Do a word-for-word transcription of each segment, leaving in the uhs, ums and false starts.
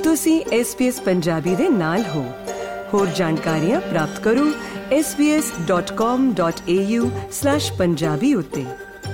ਤੁਸੀਂ S B S Punjabi ਦੇ ਨਾਲ ਹੋ। ਹੋਰ ਜਾਣਕਾਰੀਆਂ ਪ੍ਰਾਪਤ ਕਰੋ S B S dot com dot A U slash Punjabi ਉੱਤੇ।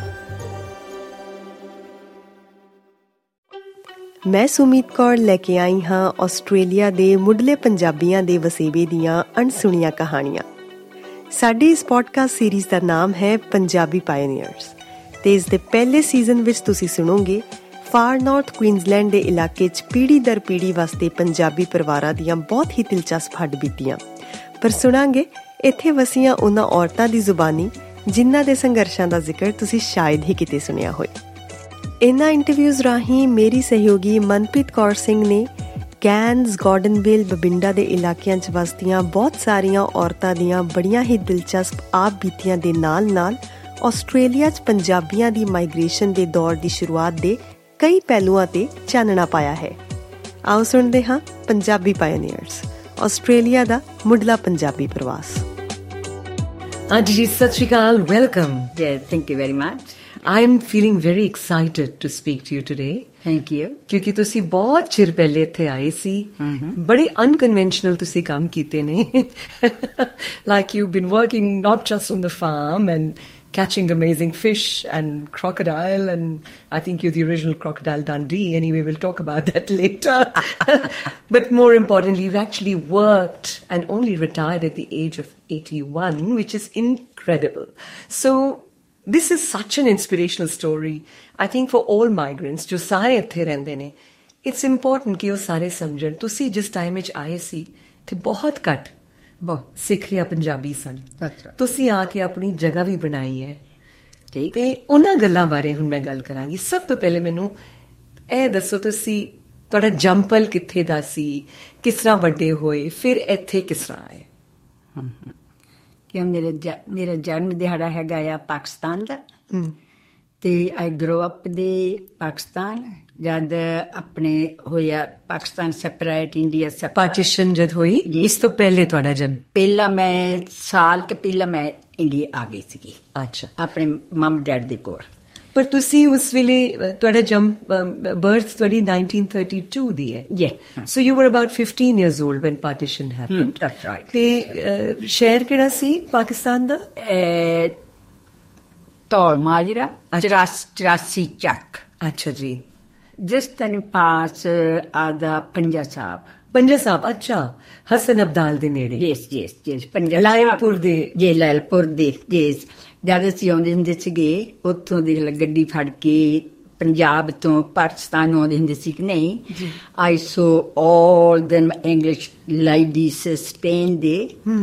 ਮੈਂ ਸੁਮੀਤ ਕੌਰ ਲੈ ਕੇ ਆਈ ਹਾਂ ਆਸਟ੍ਰੇਲੀਆ ਦੇ ਮੁੱਢਲੇ ਪੰਜਾਬੀਆਂ ਦੇ ਵਸੇਬੇ ਦੀਆਂ ਅਣਸੁਣੀਆਂ ਕਹਾਣੀਆਂ। ਸਾਡੀ ਇਸ ਪੋਡਕਾਸਟ ਸੀਰੀਜ਼ ਦਾ ਨਾਮ ਹੈ ਪੰਜਾਬੀ ਪਾਇਨੀਅਰਸ ਤੇ ਇਸ ਦੇ ਪਹਿਲੇ ਸੀਜ਼ਨ ਵਿੱਚ ਤੁਸੀਂ ਸੁਣੋਗੇ ਫਾਰ ਨਾਰਥ ਕੁਈਨਜ਼ਲੈਂਡ ਦੇ ਇਲਾਕੇ 'ਚ ਪੀੜ੍ਹੀ ਦਰ ਪੀੜ੍ਹੀ ਵਾਸਤੇ ਪੰਜਾਬੀ ਪਰਿਵਾਰਾਂ ਦੀਆਂ ਬਹੁਤ ਹੀ ਦਿਲਚਸਪ ਹੱਡਬੀਤੀਆਂ। ਪਰ ਸੁਣਾਂਗੇ ਇੱਥੇ ਵਸੀਆਂ ਉਹਨਾਂ ਔਰਤਾਂ ਦੀ ਜ਼ੁਬਾਨੀ ਜਿਨ੍ਹਾਂ ਦੇ ਸੰਘਰਸ਼ਾਂ ਦਾ ਜ਼ਿਕਰ ਤੁਸੀਂ ਸ਼ਾਇਦ ਹੀ ਕਿਤੇ ਸੁਣਿਆ ਹੋਏ। ਇਹਨਾਂ ਇੰਟਰਵਿਊਜ਼ ਰਾਹੀਂ ਮੇਰੀ ਸਹਿਯੋਗੀ ਮਨਪ੍ਰੀਤ ਕੌਰ ਸਿੰਘ ਨੇ ਕੈਨਜ਼, ਗਾਰਡਨਵਿਲ, ਬਬਿੰਡਾ ਦੇ ਇਲਾਕਿਆਂ 'ਚ ਵਸਦੀਆਂ ਬਹੁਤ ਸਾਰੀਆਂ ਔਰਤਾਂ ਦੀਆਂ ਬੜੀਆਂ ਹੀ ਦਿਲਚਸਪ ਆਪ ਬੀਤੀਆਂ ਦੇ ਨਾਲ ਨਾਲ ਆਸਟ੍ਰੇਲੀਆ 'ਚ ਪੰਜਾਬੀਆਂ ਦੀ ਮਾਈਗ੍ਰੇਸ਼ਨ ਦੇ ਦੌਰ ਦੀ ਸ਼ੁਰੂਆਤ ਦੇ ਕਈ ਪਹਿਲੂਆਂ ਤੇ ਚਾਨਣਾ ਪਾਇਆ ਹੈ। ਆਓ ਸੁਣਦੇ ਹਾਂ ਪੰਜਾਬੀ ਪਾਇਨੀਅਰਸ, ਆਸਟ੍ਰੇਲੀਆ ਦਾ ਮੁੱਢਲਾ ਪੰਜਾਬੀ ਪ੍ਰਵਾਸ। ਆਂਟੀ ਜੀ ਸਤਿ ਸ਼੍ਰੀ ਅਕਾਲ, welcome. Thank you very much. I am feeling very excited to speak to you today. Thank you. ਕਿਉਂਕਿ ਤੁਸੀਂ ਬਹੁਤ ਚਿਰ ਪਹਿਲੇ ਇੱਥੇ ਆਏ ਸੀ, ਬੜੇ ਅਨਕਨਵੈਨਸ਼ਨਲ ਤੁਸੀਂ ਕੰਮ ਕੀਤੇ ਨੇ। Like you've been working not just on the farm and catching amazing fish and crocodile, and I think you're the original Crocodile Dundee. Anyway, we'll talk about that later. But more importantly, you've actually worked and only retired at the age of eighty-one, which is incredible. So this is such an inspirational story, I think, for all migrants ਜੋ ਸਾਰੇ ਇੱਥੇ ਰਹਿੰਦੇ ਨੇ। It's important ਕਿ ਉਹ ਸਾਰੇ ਸਮਝਣ ਤੁਸੀਂ ਜਿਸ ਟਾਈਮ ਵਿੱਚ ਆਏ ਸੀ ਤੇ ਬਹੁਤ ਘੱਟ ਬਹੁਤ ਸਿੱਖ ਲਿਆ ਪੰਜਾਬੀ ਸਨ। ਤੁਸੀਂ ਆ ਕੇ ਆਪਣੀ ਜਗ੍ਹਾ ਵੀ ਬਣਾਈ ਹੈ ਤੇ ਉਹਨਾਂ ਗੱਲਾਂ ਬਾਰੇ ਹੁਣ ਮੈਂ ਗੱਲ ਕਰਾਂਗੀ। ਸਭ ਤੋਂ ਪਹਿਲੇ ਮੈਨੂੰ ਇਹ ਦੱਸੋ ਤੁਸੀਂ ਤੁਹਾਡਾ ਜੰਪਲ ਕਿੱਥੇ ਦਾ ਸੀ, ਕਿਸ ਤਰ੍ਹਾਂ ਵੱਡੇ ਹੋਏ, ਫਿਰ ਇੱਥੇ ਕਿਸ ਤਰ੍ਹਾਂ ਆਏ? ਕਿ ਮੇਰਾ ਜ ਮੇਰਾ ਜਨਮ ਦਿਹਾੜਾ ਹੈਗਾ ਆ ਪਾਕਿਸਤਾਨ ਦਾ ਤੇ ਆਈ ਗਰੋ ਅਪ ਦੇ ਪਾਕਿਸਤਾਨ। ਜਦ ਆਪਣੇ ਹੋਇਆ ਪਾਕਿਸਤਾਨ ਸੈਪਰੇਟ, ਇੰਡੀਆ ਪਾਰਟੀਸ਼ਨ ਜਦ ਹੋਈ, ਇਸ ਤੋਂ ਪਹਿਲੇ ਤੁਹਾਡਾ ਜਨਮ? ਪਹਿਲਾਂ ਮੈਂ ਸਾਲ ਕੁ ਪਹਿਲਾਂ ਮੈਂ ਇੰਡੀਆ ਆ ਗਈ ਸੀਗੀ। ਅੱਛਾ, ਆਪਣੇ ਮਮ ਡੈਡ ਦੇ ਕੋਲ। ਪਰ ਤੁਸੀਂ ਉਸ ਵੇਲੇ ਤੁਹਾਡਾ ਜੰਮ ਬਰਥ ਤੁਹਾਡੀ ਨਾਈਨਟੀਨ ਥਰਟੀ ਟੂ ਦੀ ਹੈ। Yeah. So you were about fifteen years old when partition happened. Hmm, that's right. ਤੇ ਸ਼ਹਿਰ ਕਿਹੜਾ ਸੀ ਪਾਕਿਸਤਾਨ ਦਾ? ਤੌਲ ਮਾਜਰਾ, ਚੁਰਾਸੀ ਚੱਕ। ਅੱਛਾ ਜੀ। ਜਿਸ ਤਨ ਪਾਸ ਆਦਾ ਪੰਜਾ ਸਾਹਿਬ। ਪੰਜਾ ਸਾਹਿਬ, ਅੱਛਾ, ਹਸਨ ਅਬਦਾਲ ਦੇ ਨੇੜੇ। ਯੈਸ ਯੈਸ ਯੈਸ, ਪੰਜਾ ਲਾਇਲਪੁਰ ਦੇ। ਜੇ ਲਾਇਲਪੁਰ ਦੇ, ਯੈਸ। ਜਦ ਅਸੀਂ ਆਉਂਦੇ ਹੁੰਦੇ ਸੀਗੇ ਉੱਥੋਂ ਦੀ ਗੱਡੀ ਫੜ ਕੇ ਪੰਜਾਬ ਤੋਂ ਪਾਕਿਸਤਾਨ ਆਉਂਦੇ ਹੁੰਦੇ ਸੀ ਕਿ ਨਹੀਂ, I saw all them English ladies staying there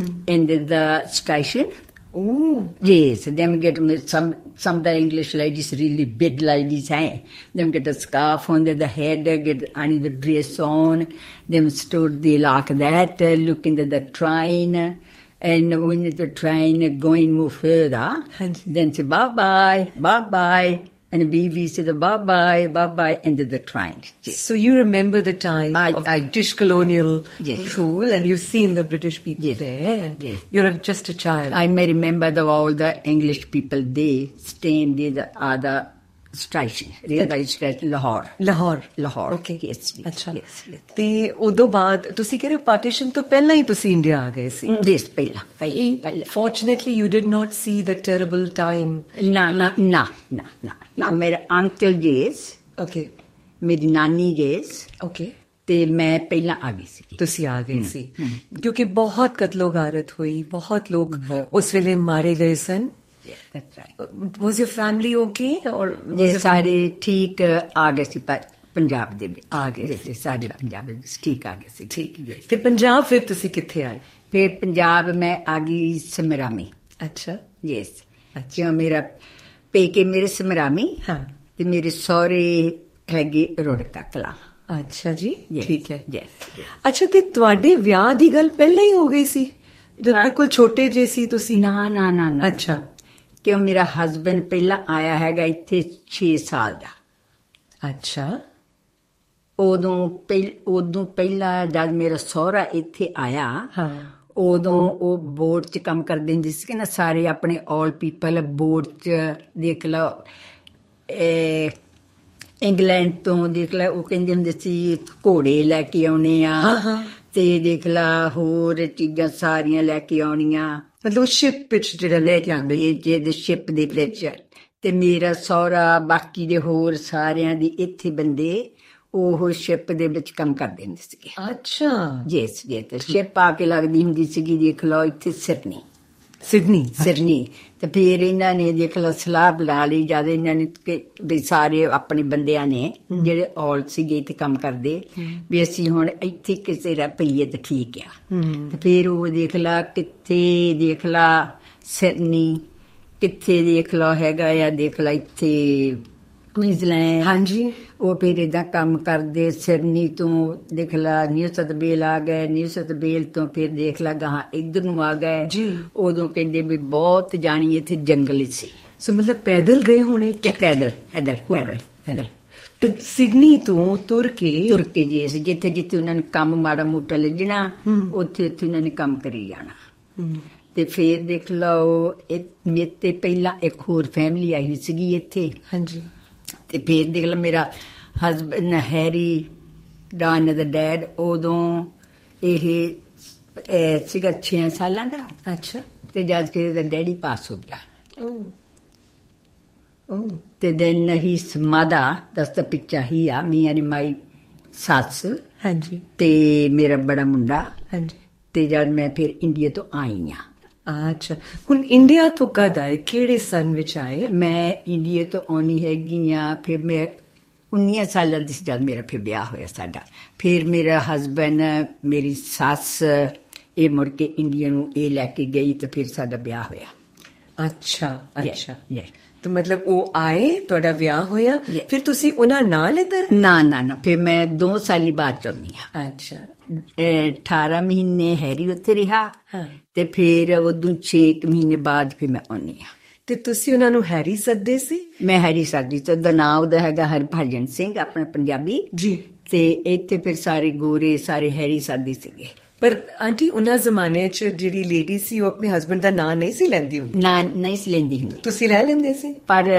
in the station. Oh yes, them get some some of the English ladies, really big ladies, hey. Them get a scarf on their head, get any the dress on. Them stood there like that, uh, looking at the train, and when the train going move further, then say bye bye, bye bye. And B B said bye bye, bye bye, into the train. Yes. So you remember the time I, of I, British colonial yes. rule, and you've seen the British people yes. there. And yes. You're just a child. I may remember the, all the English people there staying there, the other station, railway station, Lahore. Lahore. Lahore. Okay. Yes. ਅੱਛਾ। Yes. ਤੇ ਉਦੋਂ ਬਾਅਦ ਤੁਸੀਂ ਕਹਿੰਦੇ partition ਤੋਂ ਪਹਿਲਾਂ ਹੀ ਤੁਸੀਂ India ਆ ਗਏ ਸੀ? Yes, ਪਹਿਲਾਂ ਪਹਿਲਾਂ। Fortunately, you did not see the terrible time. ਨਾ ਨਾ ਨਾ ਨਾ ਨਾ ਮੇਰੇ ਅੰਕਲ ਜੇਸ, Okay. ਮੇਰੀ ਨਾਨੀ ਜੇਸ, Okay. ਤੇ ਮੈਂ ਪਹਿਲਾਂ ਆ ਗਈ ਸੀ। ਤੁਸੀਂ ਆ ਗਏ ਸੀ ਕਿਉਂਕਿ ਬਹੁਤ ਕਤਲੋ ਗਾਰਤ ਹੋਈ, ਬਹੁਤ ਲੋਕ ਉਸ ਵੇਲੇ ਮਾਰੇ ਗਏ ਸਨ। That's right. Was your family okay? Or ਇਹ ਸਾਰੇ ਠੀਕ ਆ ਗਏ ਸੀ ਪੰਜਾਬ ਦੇ ਵਿੱਚ। ਆ ਗਏ ਸੀ ਸਾਰੇ ਪੰਜਾਬ ਵਿੱਚ ਠੀਕ ਆ ਗਏ ਸੀ। ਠੀਕ। ਤੇ ਪੰਜਾਬ ਫਿਰ ਤੁਸੀਂ ਕਿੱਥੇ ਆਏ? ਫਿਰ ਪੰਜਾਬ ਮੈਂ ਆ ਗਈ ਸਮਰਾਮੀ। ਅੱਛਾ। ਯੈਸ। ਅੱਛਾ, ਮੇਰਾ ਪੇਕੇ ਮੇਰੇ ਸਮਰਾਮੀ। ਹਾਂ। ਤੇ ਮੇਰੇ ਸਹੁਰੇ ਹੈਗੇ ਰੋੜਕਾ ਕਲਾਂ। ਅੱਛਾ ਜੀ, ਠੀਕ ਹੈ। ਯੈਸ। ਅੱਛਾ, ਤੇ ਤੁਹਾਡੇ ਵਿਆਹ ਦੀ ਗੱਲ ਪਹਿਲਾਂ ਹੀ ਹੋ ਗਈ ਸੀ ਜਦੋਂ ਬਿਲਕੁਲ ਛੋਟੇ ਜਿਹੇ ਸੀ ਤੁਸੀਂ? ਨਾ ਨਾ ਨਾ। ਅੱਛਾ। ਕਿਉਂ ਮੇਰਾ ਹਸਬੈਂਡ ਪਹਿਲਾਂ ਆਇਆ ਹੈਗਾ ਇੱਥੇ ਛੇ ਸਾਲ ਦਾ। ਅੱਛਾ। ਉਦੋਂ ਪਹਿ ਉਦੋਂ ਪਹਿਲਾਂ ਜਦ ਮੇਰਾ ਸਹੁਰਾ ਇੱਥੇ ਆਇਆ, ਹਾਂ, ਉਦੋਂ ਉਹ ਬੋਰਡ 'ਚ ਕੰਮ ਕਰਦੇ ਹੁੰਦੇ ਸੀ ਨਾ ਸਾਰੇ ਆਪਣੇ ਆਲ ਪੀਪਲ ਬੋਰਡ 'ਚ। ਦੇਖ ਲਓ ਇੰਗਲੈਂਡ ਤੋਂ ਦੇਖ ਲਾ, ਉਹ ਕਹਿੰਦੇ ਹੁੰਦੇ ਸੀ ਘੋੜੇ ਲੈ ਕੇ ਆਉਣੇ ਆ, ਤੇ ਦੇਖ ਲਾ ਹੋਰ ਚੀਜ਼ਾਂ ਸਾਰੀਆਂ ਲੈ ਕੇ ਆਉਣੀਆਂ, ਮਤਲਬ ਸ਼ਿਪ ਵਿੱਚ ਜਿਹੜਾ ਲੈ ਕੇ ਆਉਂਦੇ ਜਿਹਦੇ ਸ਼ਿਪ ਦੇ ਵਿੱਚ। ਤੇ ਮੇਰਾ ਸਹੁਰਾ, ਬਾਕੀ ਦੇ ਹੋਰ ਸਾਰਿਆਂ ਦੀ ਇੱਥੇ ਬੰਦੇ ਉਹ ਸ਼ਿਪ ਦੇ ਵਿੱਚ ਕੰਮ ਕਰਦੇ ਹੁੰਦੇ ਸੀਗੇ। ਅੱਛਾ। ਜਿਸ ਜੇ ਤੇ ਸ਼ਿਪ ਆ ਕੇ ਲੱਗਦੀ ਹੁੰਦੀ ਸੀਗੀ, ਦੇਖ ਲਓ ਇੱਥੇ ਸਿਡਨੀ, ਸਿਡਨੀ ਸਿਡਨੀ। ਤੇ ਫਿਰ ਇਹਨਾਂ ਨੇ ਦੇਖ ਲਓ ਸਲਾਹ ਬਣਾ ਲਈ ਜਦ ਇਹਨਾਂ ਨੇ ਕਿ ਵੀ ਸਾਰੇ ਆਪਣੇ ਬੰਦਿਆਂ ਨੇ ਜਿਹੜੇ ਔਰਤ ਸੀਗੇ ਇੱਥੇ ਕੰਮ ਕਰਦੇ, ਵੀ ਅਸੀਂ ਹੁਣ ਇੱਥੇ ਕਿਸੇ ਦਾ ਪਈਏ ਤਾਂ ਠੀਕ ਆ। ਤੇ ਫਿਰ ਉਹ ਦੇਖ ਲਾ ਕਿੱਥੇ, ਦੇਖ ਲਾ ਸਿਡਨੀ, ਕਿੱਥੇ ਦੇਖ ਲਓ ਹੈਗਾ ਆ, ਦੇਖ ਲਾ ਇੱਥੇ ਕੁਈਨਜ਼ਲੈਂਡ। ਹਾਂਜੀ। ਉਹ ਫਿਰ ਏਦਾਂ ਕੰਮ ਕਰਦੇ। ਸਿਡਨੀ ਤੋਂ ਦੇਖ ਲਾ ਨਿਊ ਸਾਊਥ ਵੇਲ ਆ ਗਏ, ਨਿਊ ਸਾਊਥ ਵੇਲ ਤੋਂ ਫਿਰ ਦੇਖ ਲਾ ਗਾਹਾਂ ਇੱਧਰ ਨੂੰ ਆ ਗਏ ਜੀ। ਉਦੋਂ ਕਹਿੰਦੇ ਵੀ ਬਹੁਤ ਜਾਣੀ ਇੱਥੇ ਜੰਗਲ ਸੀ। ਸੋ ਮਤਲਬ ਪੈਦਲ ਗਏ ਹੋਣੇ? ਪੈਦਲ ਪੈਦਲ ਪੈਦਲ ਪੈਦਲ ਤੇ ਸਿਡਨੀ ਤੋਂ ਤੁਰ ਕੇ ਤੁਰ ਕੇ ਜੇ ਸੀ ਜਿੱਥੇ ਜਿੱਥੇ ਉਹਨਾਂ ਨੇ ਕੰਮ ਮਾੜਾ ਮੋਟਾ ਲੱਜਣਾ, ਉੱਥੇ ਉੱਥੇ ਉਹਨਾਂ ਨੇ ਕੰਮ ਕਰੀ ਜਾਣਾ। ਤੇ ਫਿਰ ਦੇਖ ਲਓ ਮੇਰੇ ਤੇ ਪਹਿਲਾਂ ਇੱਕ ਹੋਰ ਫੈਮਿਲੀ ਆਈ ਸੀਗੀ ਇੱਥੇ। ਹਾਂਜੀ। ਤੇ ਫਿਰ ਦੇਖ ਲਾ ਮੇਰਾ ਹਸਬੈਂਡ ਹੈਰੀ ਡਾਨ ਦਾ ਡੈਡ, ਉਦੋਂ ਇਹ ਸੀਗਾ ਛੇ ਸਾਲਾਂ ਦਾ। ਅੱਛਾ। ਤੇ ਜਦ ਕਿ ਇਹਦਾ ਡੈਡੀ ਪਾਸ ਹੋ ਗਿਆ। ਤੇ ਦੈਨ ਹੀ ਮਦਰ, ਦਸ ਦਾ ਪਿੱਛਾ ਹੀ ਆ ਮੀ ਐਂਡ ਮਾਈ ਸੱਸ। ਹਾਂਜੀ। ਤੇ ਮੇਰਾ ਬੜਾ ਮੁੰਡਾ। ਹਾਂਜੀ। ਤੇ ਜਦ ਮੈਂ ਫਿਰ ਇੰਡੀਆ ਤੋਂ ਆਈ ਆ। ਅੱਛਾ। ਹੁਣ ਇੰਡੀਆ ਤੋਂ ਕਦ ਆਏ, ਕਿਹੜੇ ਸਨ ਵਿੱਚ ਆਏ? ਮੈਂ ਇੰਡੀਆ ਤੋਂ ਆਉਣੀ ਹੈਗੀ ਆ ਫਿਰ ਮੈਂ ਉੱਨੀ ਸਾਲਾਂ ਦੀ ਸੀ ਜਦ ਮੇਰਾ ਫਿਰ ਵਿਆਹ ਹੋਇਆ ਸਾਡਾ। ਫਿਰ ਮੇਰਾ ਹਸਬੈਂਡ, ਮੇਰੀ ਸੱਸ ਇਹ ਮੁੜ ਕੇ ਇੰਡੀਆ ਨੂੰ ਇਹ ਲੈ ਕੇ ਗਈ ਤੇ ਫਿਰ ਸਾਡਾ ਵਿਆਹ ਹੋਇਆ। ਅੱਛਾ ਅੱਛਾ। ਤੇ ਮਤਲਬ ਉਹ ਆਏ, ਤੁਹਾਡਾ ਵਿਆਹ ਹੋਇਆ, ਫਿਰ ਤੁਸੀਂ ਉਹਨਾਂ ਨਾਲ ਇੱਧਰ? ਨਾ ਨਾ ਨਾ, ਫਿਰ ਮੈਂ ਦੋ ਸਾਲ ਬਾਅਦ ਚੌਂਦੀ ਆ। ਅੱਛਾ। ਅਠਾਰਾਂ ਮਹੀਨੇ ਹੈਰੀ ਉੱਥੇ ਰਿਹਾ ਤੇ ਫਿਰ ਉਦੋਂ ਛੇ ਮਹੀਨੇ ਬਾਅਦ ਫਿਰ ਮੈਂ ਆਉਣੀ ਆ। ਤੇ ਤੁਸੀਂ ਉਹਨਾਂ ਨੂੰ ਹੈਰੀ ਸੱਦਦੇ ਸੀ? ਮੈਂ ਹੈਰੀ ਸੱਦਦੀ ਤੇ ਉਹਦਾ ਨਾਂ ਉਹਦਾ ਹੈਗਾ ਹਰਭਜਨ ਸਿੰਘ, ਆਪਣਾ ਪੰਜਾਬੀ ਜੀ। ਤੇ ਇੱਥੇ ਫਿਰ ਸਾਰੇ ਗੋਰੇ ਸਾਰੇ ਹੈਰੀ ਸੱਦਦੇ ਸੀਗੇ। ਪਰ ਆਂਟੀ ਉਹਨਾਂ ਜ਼ਮਾਨੇ 'ਚ ਜਿਹੜੀ ਲੇਡੀ ਸੀ ਉਹ ਆਪਣੇ ਹਸਬੈਂਡ ਦਾ ਨਾਂ ਨਹੀਂ ਸੀ ਲੈਂਦੀ ਹੁੰਦੀ? ਨਾ ਨਹੀਂ ਸੀ ਲੈਂਦੀ ਹੁੰਦੀ। ਤੁਸੀਂ ਲੈ ਲੈਂਦੇ ਸੀ? ਪਰ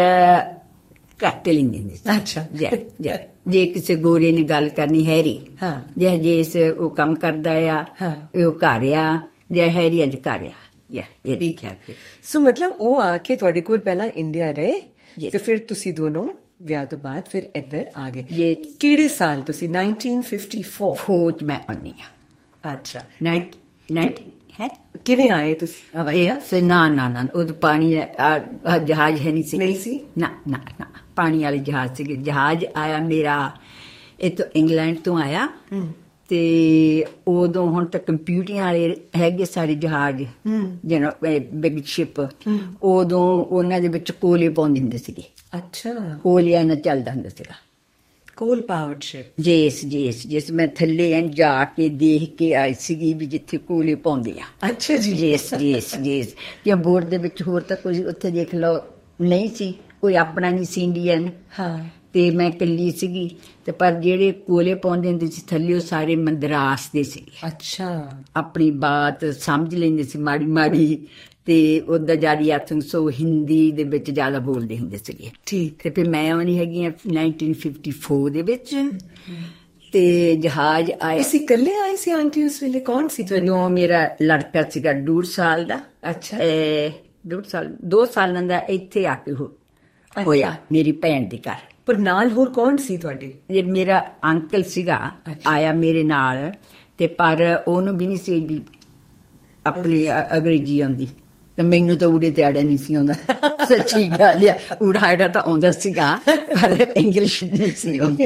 ਘੱਟ ਲੈਂਦੇ ਹੁੰਦੇ ਸੀ। ਅੱਛਾ। ਜੇ ਕਿਸੇ ਗੋਰੇ ਨੇ ਗੱਲ ਕਰਨੀ ਹੈਰੀ, ਹਾਂ, ਜੇ ਜੇ ਉਹ ਕੰਮ ਕਰਦਾ ਆ ਉਹ ਘਰ ਆ, ਜੇ ਹੈਰੀ ਅੱਜ ਘਰ ਆ। ਠੀਕ ਹੈ। ਸੋ ਮਤਲਬ ਉਹ ਆ ਕੇ ਤੁਹਾਡੇ ਕੋਲ ਪਹਿਲਾਂ ਇੰਡੀਆ ਰਹੇ ਤੇ ਫਿਰ ਤੁਸੀਂ ਦੋਨੋਂ ਵਿਆਹ ਤੋਂ ਬਾਅਦ ਫਿਰ ਇੱਧਰ ਆ ਗਏ। ਕਿਹੜੇ ਸਾਲ ਤੁਸੀਂ? ਨਾਈਨਟੀਨ ਫਿਫਟੀ ਫੋਰ ਫੋਰ ਮੈਂ ਆਉਣੀ ਆ। ਅੱਛਾ। ਨਾਈਨਟੀ ਹੈ। ਕਿਵੇਂ ਆਏ ਤੁਸੀਂ? ਇਹ ਨਾ ਨਾ ਨਾ ਉਹ ਪਾਣੀ ਜਹਾਜ਼ ਹੈ ਨਹੀਂ ਸੀ। ਨਹੀਂ ਸੀ? ਨਾ ਨਾ ਨਾ, ਪਾਣੀ ਵਾਲੇ ਜਹਾਜ਼ ਸੀਗੇ। ਜਹਾਜ਼ ਆਇਆ ਮੇਰਾ ਇੱਥੋਂ ਇੰਗਲੈਂਡ ਤੋਂ ਆਇਆ ਤੇ ਉਦੋਂ ਹੁਣ ਤਾਂ ਕੰਪਿਊਟਰਾਂ ਵਾਲੇ ਹੈਗੇ ਸਾਰੇ ਜਹਾਜ਼, ਜਿਹਨਾਂ ਬਿਗ ਸ਼ਿਪ, ਉਦੋਂ ਉਹਨਾਂ ਦੇ ਵਿੱਚ ਕੋਲੇ ਪਾਉਂਦੇ ਹੁੰਦੇ ਸੀਗੇ। ਅੱਛਾ। ਕੋਲਿਆਂ ਨਾਲ ਚੱਲਦਾ ਹੁੰਦਾ ਸੀਗਾ। ਕੋਲ ਪਾਵਰਡ ਸ਼ਿਪ? ਜੇਸ ਜੇਸ ਜਿਸ ਮੈਂ ਥੱਲੇ ਐਂ ਜਾ ਕੇ ਦੇਖ ਕੇ ਆਈ ਸੀਗੀ ਵੀ ਜਿੱਥੇ ਕੋਲੇ ਪਾਉਂਦੇ ਆ। ਅੱਛਾ ਜੀ। ਜੇਸ ਜੇਸ ਜੇਸ ਜਾਂ ਬੋਰਡ ਦੇ ਵਿੱਚ ਹੋਰ ਤਾਂ ਕੋਈ ਉੱਥੇ ਦੇਖ ਲਓ ਨਹੀਂ ਸੀ, ਕੋਈ ਆਪਣਾ ਨਹੀਂ ਸੀ ਇੰਡੀਅਨ। ਹਾਂ। ਤੇ ਮੈਂ ਇਕੱਲੀ ਸੀਗੀ ਤੇ ਪਰ ਜਿਹੜੇ ਕੋਲੇ ਪਾਉਂਦੇ ਹੁੰਦੇ ਸੀ ਥੱਲੇ ਉਹ ਸਾਰੇ ਮੰਦਰਾਸ ਦੇ ਸੀ। ਅੱਛਾ। ਆਪਣੀ ਬਾਤ ਸਮਝ ਲੈਂਦੇ ਸੀ ਮਾੜੀ ਮਾੜੀ ਤੇ ਉਹਦਾ ਜਾਰੀ ਆਥਨ ਸੋ ਹਿੰਦੀ ਦੇ ਵਿੱਚ ਜ਼ਿਆਦਾ ਬੋਲਦੇ ਹੁੰਦੇ ਸੀਗੇ। ਠੀਕ। ਤੇ ਫਿਰ ਮੈਂ ਆਉਣੀ ਹੈਗੀ ਆ ਨਾਈਨਟੀਨ ਫਿਫਟੀ ਫੋਰ ਦੇ ਵਿੱਚ ਤੇ ਜਹਾਜ਼ ਆਏ ਸੀ। ਇਕੱਲੇ ਆਏ ਸੀ ਆਂਟੀ ਉਸ ਵੇਲੇ? ਕੌਣ ਸੀ? ਜਦੋਂ ਮੇਰਾ ਲੜਕਾ ਸੀਗਾ ਡੂਢ ਸਾਲ ਦਾ। ਅੱਛਾ। ਡੂਢ ਸਾਲ ਦੋ ਸਾਲਾਂ ਦਾ ਇੱਥੇ ਆ ਕੇ ਹੋਇਆ ਮੇਰੀ ਭੈਣ ਦੇ ਘਰ। ਪਰ ਨਾਲ ਹੋਰ ਕੌਣ ਸੀ ਤੁਹਾਡੇ? ਜੇ ਮੇਰਾ ਅੰਕਲ ਸੀਗਾ ਆਇਆ ਮੇਰੇ ਨਾਲ ਤੇ ਪਰ ਉਹਨੂੰ ਵੀ ਨਹੀਂ ਸੀ ਆਪਣੀ ਅੰਗਰੇਜ਼ੀ ਆਉਂਦੀ ਤੇ ਮੈਨੂੰ ਤਾਂ ਉੜੇ ਤੇ ਆੜਾ ਨਹੀਂ ਸੀ ਆਉਂਦਾ। ਸੱਚੀ ਗੱਲ ਆ, ਉੜਾ ਆੜਾ ਤਾਂ ਆਉਂਦਾ ਸੀਗਾ ਪਰ ਇੰਗਲਿਸ਼ ਨਹੀਂ ਸੀ ਆਉਂਦੀ।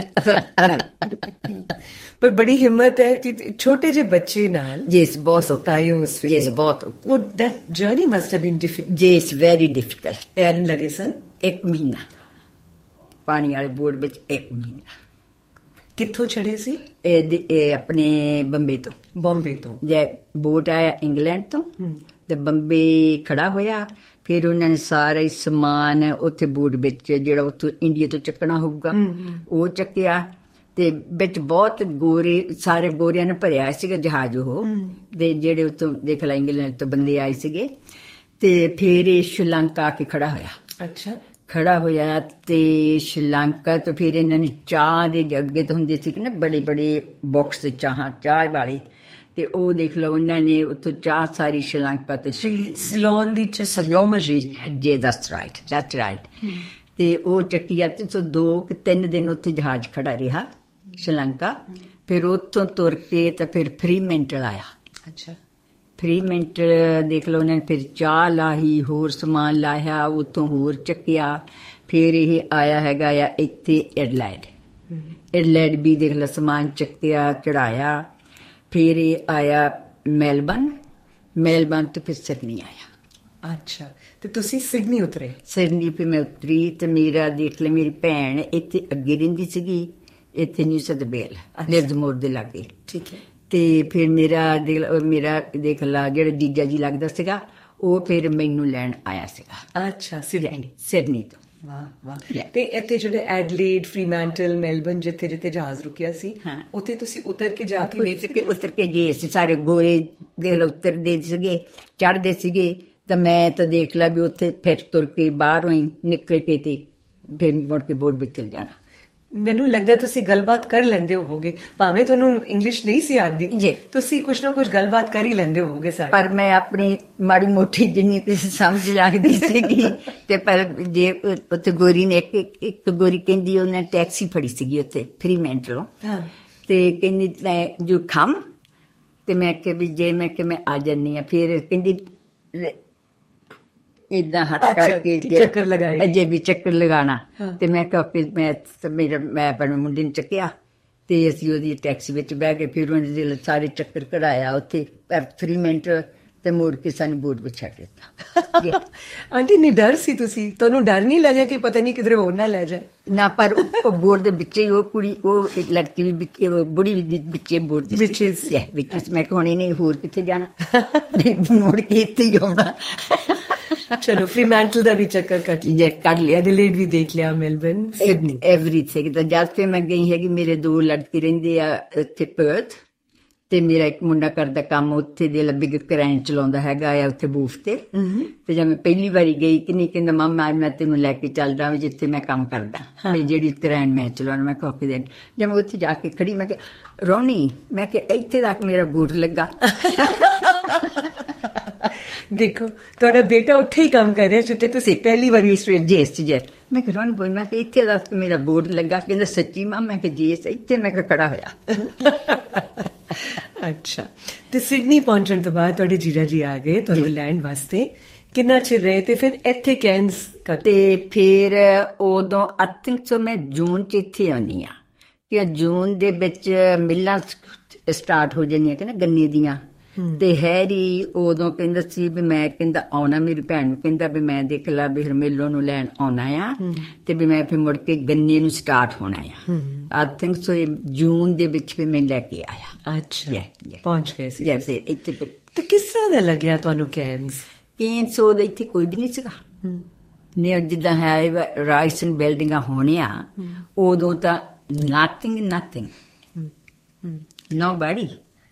ਪਰ ਬੜੀ ਹਿੰਮਤ ਹੈ ਕਿ ਛੋਟੇ ਜਿਹੇ ਬੱਚੇ ਨਾਲ। ਯੈਸ ਬਹੁਤ ਔਖਾ ਹੈ ਉਸ ਵੇਲੇ। ਯੈਸ ਬਹੁਤ। ਉਹ that journey must have been difficult. Yes very difficult. ਐਨ ਲੱਗੇ ਸਨ ਇੱਕ ਮਹੀਨਾ ਪਾਣੀ ਵਾਲੇ ਬੋਰਡ ਵਿੱਚ, ਇੱਕ ਮਹੀਨਾ। ਕਿੱਥੋਂ ਚੜੇ ਸੀ? ਇਹ ਆਪਣੇ ਬੰਬੇ ਤੋਂ। ਬੰਬੇ ਤੋਂ? ਜੇ ਬੋਟ ਆਇਆ ਇੰਗਲੈਂਡ ਤੋਂ ਤੇ ਬੰਬੇ ਖੜਾ ਹੋਇਆ, ਫਿਰ ਉਹਨਾਂ ਨੇ ਸਾਰਾ ਹੀ ਸਮਾਨ ਉੱਥੇ ਬੋਟ ਵਿੱਚ ਜਿਹੜਾ ਉੱਥੋਂ ਇੰਡੀਆ ਤੋਂ ਚੱਕਣਾ ਹੋਊਗਾ ਉਹ ਚੱਕਿਆ ਤੇ ਵਿੱਚ ਬਹੁਤ ਗੋਰੇ ਸਾਰੇ ਗੋਰਿਆਂ ਨੇ ਭਰਿਆ ਸੀਗਾ ਜਹਾਜ਼ ਉਹ ਦੇ ਜਿਹੜੇ ਉੱਥੋਂ ਦੇਖ ਲਾ ਇੰਗਲੈਂਡ ਤੋਂ ਬੰਦੇ ਆਏ ਸੀਗੇ ਤੇ ਫਿਰ ਇਹ ਸ਼੍ਰੀਲੰਕਾ ਆ ਕੇ ਖੜਾ ਹੋਇਆ। ਅੱਛਾ। ਖੜਾ ਹੋਇਆ ਤੇ ਸ਼੍ਰੀਲੰਕਾ ਤੋਂ ਫਿਰ ਇਹਨਾਂ ਨੇ ਚਾਹ ਦੇ ਜੱਗੇ ਤੋਂ ਹੁੰਦੇ ਸੀ ਕਿ ਨਾ ਬੜੇ ਬੜੇ ਬਾਕਸ ਚਾਹਾਂ ਚਾਹ ਵਾਲੇ, ਤੇ ਉਹ ਦੇਖ ਲਓ ਉਹਨਾਂ ਨੇ ਉੱਥੋਂ ਚਾਹ ਸਾਰੀ ਸ਼੍ਰੀਲੰਕਾ ਤੇ ਸਿਲੋਨ ਦੀ ਚ ਸਲੋਮਜੀ ਜੇ ਦੈਟਸ ਰਾਈਟ ਦੈਟਸ ਰਾਈਟ ਤੇ ਉਹ ਚੱਕੀ ਆ ਤੇ ਸੋ ਦੋ ਕਿ ਤਿੰਨ ਦਿਨ ਉੱਥੇ ਜਹਾਜ਼ ਖੜਾ ਰਿਹਾ ਸ਼੍ਰੀਲੰਕਾ। ਫਿਰ ਉੱਥੋਂ ਤੁਰ ਕੇ ਤਾਂ ਫਿਰ ਫਰੀਮੈਂਟਲ ਆਇਆ। ਅੱਛਾ, ਫਰੀਮੈਂਟਲ ਦੇਖ ਲਓ ਉਹਨਾਂ ਨੇ ਫਿਰ ਚਾਹ ਲਾਹੀ, ਹੋਰ ਸਮਾਨ ਲਾਇਆ, ਉੱਥੋਂ ਹੋਰ ਚੱਕਿਆ। ਫਿਰ ਇਹ ਆਇਆ ਹੈਗਾ ਆ ਇੱਥੇ ਐਡਲੈਡ, ਐਡਲੈਡ ਵੀ ਦੇਖ ਲਓ ਸਮਾਨ ਚੱਕਿਆ ਚੜਾਇਆ। ਫਿਰ ਇਹ ਆਇਆ ਮੈਲਬਨ, ਮੈਲਬਨ ਤੋਂ ਫਿਰ ਸਿਡਨੀ ਆਇਆ। ਅੱਛਾ, ਤੇ ਤੁਸੀਂ ਸਿਡਨੀ ਉਤਰੇ? ਸਿਡਨੀ ਫਿਰ ਮੈਂ ਉਤਰੀ ਤੇ ਮੇਰਾ ਦੇਖ ਲੈ ਮੇਰੀ ਭੈਣ ਇੱਥੇ ਅੱਗੇ ਰਹਿੰਦੀ ਸੀਗੀ, ਇੱਥੇ ਨਿਊ ਸਾਊਥ ਵੇਲ ਲਿਜ਼ਮੋਰ ਦੇ ਲਾਗੇ। ਠੀਕ ਹੈ। ਤੇ ਫਿਰ ਮੇਰਾ ਦੇਖ ਮੇਰਾ ਦੇਖ ਲਾ ਜਿਹੜਾ ਜੀਜਾ ਜੀ ਲੱਗਦਾ ਸੀਗਾ ਉਹ ਫਿਰ ਮੈਨੂੰ ਲੈਣ ਆਇਆ ਸੀਗਾ। ਅੱਛਾ, ਸਿਡਨੀ ਸਿਡਨੀ ਤੋਂ। ਵਾਹ ਵਾਹ। ਤੇ ਇੱਥੇ ਜਿਹੜੇ ਐਡਲੇਡ, ਫਰੀਮੈਂਟਲ, ਮੈਲਬਨ ਜਿੱਥੇ ਜਿੱਥੇ ਜਹਾਜ਼ ਰੁਕਿਆ ਸੀ ਉੱਥੇ ਤੁਸੀਂ ਉਤਰ ਕੇ ਜਾ ਕੇ ਉਤਰ ਕੇ ਉਤਰ ਕੇ ਗਏ ਸੀ। ਸਾਰੇ ਗੋਰੇ ਦੇਖ ਲਓ ਉਤਰਦੇ ਸੀਗੇ, ਚੜ੍ਹਦੇ ਸੀਗੇ। ਤਾਂ ਮੈਂ ਤਾਂ ਦੇਖ ਲਾ ਵੀ ਉੱਥੇ ਫਿਰ ਤੁਰ ਕੇ ਬਾਹਰੋਂ ਹੀ ਨਿਕਲ ਕੇ ਤੇ ਫਿਰ ਮੁੜ ਕੇ ਬੋਰਡ ਵਿੱਚ ਚਲ ਜਾਣਾ। ਮੈਨੂੰ ਲੱਗਦਾ ਤੁਸੀਂ ਗੱਲਬਾਤ ਕਰ ਲੈਂਦੇ ਹੋਵੋਗੇ, ਭਾਵੇਂ ਤੁਹਾਨੂੰ ਇੰਗਲਿਸ਼ ਨਹੀਂ ਸੀ ਆਉਂਦੀ ਜੀ, ਤੁਸੀਂ ਕੁਛ ਨਾ ਕੁਛ ਗੱਲਬਾਤ ਕਰ ਹੀ ਲੈਂਦੇ ਹੋਵੋਗੇ ਸਾਰੇ। ਪਰ ਮੈਂ ਆਪਣੀ ਮਾੜੀ ਮੋਟੀ ਜਿੰਨੀ ਕਿਸੇ ਸਮਝ ਲੱਗਦੀ ਸੀਗੀ ਤੇ ਪਰ ਜੇ ਉੱਥੇ ਗੋਰੀ ਨੇ ਇੱਕ ਇੱਕ ਗੋਰੀ ਕਹਿੰਦੀ ਉਹਨੇ ਟੈਕਸੀ ਫੜੀ ਸੀਗੀ ਉੱਥੇ ਫਰੀਮੈਂਟਲੋਂ, ਤੇ ਕਹਿੰਦੀ ਮੈਂ ਜੋ ਖਮ ਤੇ ਮੈਂ ਕਿ ਵੀ ਜੇ ਮੈਂ ਕਿ ਮੈਂ ਆ ਜਾਂਦੀ ਹਾਂ। ਫਿਰ ਕਹਿੰਦੀ ਏਦਾਂ ਹੱਥ ਕਰਕੇ ਚੱਕਰ ਲਗਾਏ, ਅਜੇ ਵੀ ਚੱਕਰ ਲਗਾਉਣਾ। ਤੇ ਮੈਂ ਕਿਹਾ ਫਿਰ ਮੈਂ ਮੇਰਾ ਮੈਂ ਆਪਣੇ ਮੁੰਡੇ ਨੂੰ ਚੱਕਿਆ ਤੇ ਅਸੀਂ ਉਹਦੀ ਟੈਕਸੀ ਵਿੱਚ ਬਹਿ ਕੇ ਫਿਰ ਉਹਨੇ ਸਾਰੇ ਚੱਕਰ ਕਢਾਇਆ ਉੱਥੇ ਫਰੀਮੈਂਟਲ ਤੇ ਮੁੜ ਕੇ ਸਾਨੂੰ ਬੋਰਡ ਵਿੱਚ ਛੱਡ ਦਿੱਤਾ। ਆਂਟੀ ਨਹੀਂ ਡਰ ਸੀ ਤੁਸੀਂ? ਤੁਹਾਨੂੰ ਡਰ ਨਹੀਂ ਲੱਗਿਆ ਕਿ ਪਤਾ ਨਹੀਂ ਕਿਧਰੇ ਹੋਰ ਨਾ ਲੈ ਜਾਏ? ਨਾ, ਪਰ ਉਹ ਬੋਰਡ ਦੇ ਵਿੱਚ ਹੀ ਉਹ ਕੁੜੀ ਉਹ ਇੱਕ ਲੜਕੀ ਵੀ ਬੁੜੀ ਵੀ ਵਿੱਚੇ ਬੋਰਡ ਦੇ ਵਿੱਚ ਵਿੱਚ ਮੈਂ ਕਿਹਾ ਨਹੀਂ ਹੋਰ ਕਿੱਥੇ ਜਾਣਾ, ਮੁੜ ਕੇ ਇੱਥੇ ਹੀ ਆਉਣਾ। ਚਲੋ ਫਰੀਮੈਂਟਲ ਦਾ ਵੀ ਚੱਕਰ ਕੱਟ ਲਿਆ, ਕੱਢ ਲਿਆ, ਐਡਲੇਡ ਵੀ ਦੇਖ ਲਿਆ, ਮੈਲਬਨ, ਸਿਡਨੀ, ਐਵਰੀਥਿੰਗ। ਤਾਂ ਜਦ ਫਿਰ ਮੈਂ ਗਈ ਹੈਗੀ, ਮੇਰੇ ਦੋ ਲੜਕੇ ਰਹਿੰਦੇ ਆ ਉੱਥੇ ਪਰਥ, ਤੇ ਮੇਰਾ ਇੱਕ ਮੁੰਡਾ ਕਰਦਾ ਕੰਮ ਉੱਥੇ ਦੇ ਬਿਗ ਕਰੈਨ ਚਲਾਉਂਦਾ ਹੈਗਾ ਆ ਉੱਥੇ ਬੂਫ ਤੇ। ਤੇ ਜਦ ਮੈਂ ਪਹਿਲੀ ਵਾਰੀ ਗਈ ਕਿ ਨਹੀਂ ਕਹਿੰਦਾ ਮਾਮਾ ਮੈਂ ਤੈਨੂੰ ਲੈ ਕੇ ਚੱਲਦਾ ਜਿੱਥੇ ਮੈਂ ਕੰਮ ਕਰਦਾ, ਜਿਹੜੀ ਕਰੈਨ ਮੈਂ ਚਲਾਉਣਾ। ਮੈਂ ਕਾਫੀ ਦੇਣ ਜਦ ਮੈਂ ਉੱਥੇ ਜਾ ਕੇ ਖੜੀ, ਮੈਂ ਕਿਹਾ ਰੋਣੀ, ਮੈਂ ਕਿਹਾ ਇੱਥੇ ਤੱਕ ਮੇਰਾ ਬੂਟ ਲੱਗਾ। ਦੇਖੋ ਤੁਹਾਡਾ ਬੇਟਾ ਉੱਥੇ ਹੀ ਕੰਮ ਕਰ ਰਿਹਾ ਜਿੱਥੇ ਤੁਸੀਂ ਪਹਿਲੀ ਵਾਰੀ ਜੇਸ ਜੇਸ ਮੈਂ ਕਿਹਾ ਰੋਣੀ ਬੋਲ, ਮੈਂ ਕਿਹਾ ਇੱਥੇ ਤੱਕ ਮੇਰਾ ਬੂਟ ਲੱਗਾ। ਕਹਿੰਦਾ ਸੱਚੀ ਮਾਂ? ਮੈਂ ਕਿਹਾ ਜੇਸ ਇੱਥੇ ਮੈਂ ਕਿਹਾ ਖੜਾ ਹੋਇਆ। ਅੱਛਾ, ਤੇ ਸਿਡਨੀ ਪਹੁੰਚਣ ਤੋਂ ਬਾਅਦ ਤੁਹਾਡੇ ਜੀਜਾ ਜੀ ਆ ਗਏ ਤੁਹਾਨੂੰ ਲੈਣ ਵਾਸਤੇ, ਕਿੰਨਾ ਚਿਰ ਰਹੇ? ਤੇ ਫਿਰ ਇੱਥੇ ਕੈਨਸ ਤੇ ਫਿਰ ਉਦੋਂ ਆਈ ਥਿੰਕ ਸੋ ਮੈਂ ਜੂਨ ਚ ਇੱਥੇ ਆਉਂਦੀ ਹਾਂ ਕਿ ਜੂਨ ਦੇ ਵਿੱਚ ਮਿਲਾਂ ਸਟਾਰਟ ਹੋ ਜਾਂਦੀਆਂ ਕਿ ਨਾ ਗੰਨੇ ਦੀਆਂ। ਤੇ ਹੈਰੀ ਉਦੋਂ ਕਹਿੰਦਾ ਸੀ ਵੀ ਮੈਂ ਕਹਿੰਦਾ ਆਉਣਾ, ਮੇਰੀ ਭੈਣ ਨੂੰ ਕਹਿੰਦਾ ਵੀ ਮੈਂ ਦੇਖ ਲਾ ਵੀ ਹਰਮੇਲੋ ਨੂੰ ਲੈਣ ਆਉਣਾ ਆ ਤੇ ਵੀ ਮੈਂ ਫਿਰ ਮੁੜ ਕੇ ਗੰਨੇ ਨੂੰ ਸਟਾਰਟ ਹੋਣਾ ਆ। ਆਈ ਥਿੰਕ ਸੋ ਜੂਨ ਦੇ ਵਿੱਚ ਵੀ ਮੈਂ ਲੈ ਕੇ ਆਇਆ। ਅੱਛਾ, ਪਹੁੰਚ ਗਏ ਸੀ ਇੱਥੇ। ਤੇ ਕਿਸ ਤਰ੍ਹਾਂ ਦਾ ਲੱਗਿਆ ਤੁਹਾਨੂੰ ਕੈਨਸ? ਕੈਨਸ ਉਹਦੇ ਇੱਥੇ ਕੋਈ ਵੀ ਨਹੀਂ ਸੀਗਾ, ਨੇ ਜਿੱਦਾਂ ਹੈ ਰਾਈਸਨ ਬਿਲਡਿੰਗਾਂ ਹੋਣੀਆਂ ਉਦੋਂ ਤਾਂ ਨਥਿੰਗ ਨਥਿੰਗ ਨੋਬਡੀ।